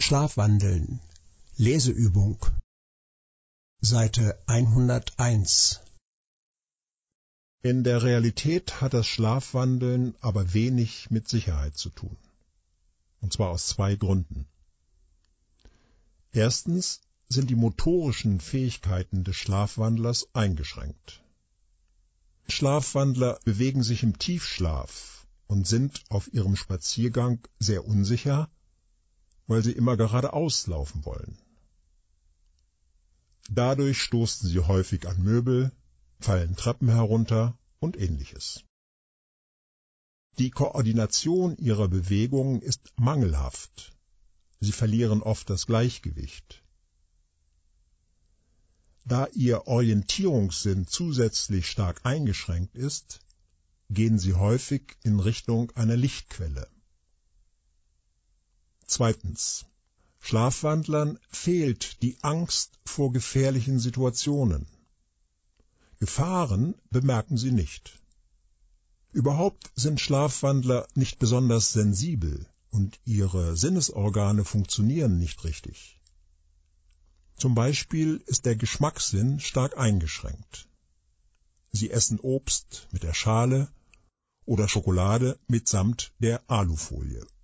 Schlafwandeln. Leseübung. Seite 101. In der Realität hat das Schlafwandeln aber wenig mit Sicherheit zu tun. Und zwar aus zwei Gründen. Erstens sind die motorischen Fähigkeiten des Schlafwandlers eingeschränkt. Schlafwandler bewegen sich im Tiefschlaf und sind auf ihrem Spaziergang sehr unsicher, weil sie immer geradeaus laufen wollen. Dadurch stoßen sie häufig an Möbel, fallen Treppen herunter und Ähnliches. Die Koordination ihrer Bewegungen ist mangelhaft. Sie verlieren oft das Gleichgewicht. Da ihr Orientierungssinn zusätzlich stark eingeschränkt ist, gehen sie häufig in Richtung einer Lichtquelle. Zweitens. Schlafwandlern fehlt die Angst vor gefährlichen Situationen. Gefahren bemerken sie nicht. Überhaupt sind Schlafwandler nicht besonders sensibel und ihre Sinnesorgane funktionieren nicht richtig. Zum Beispiel ist der Geschmackssinn stark eingeschränkt. Sie essen Obst mit der Schale oder Schokolade mitsamt der Alufolie.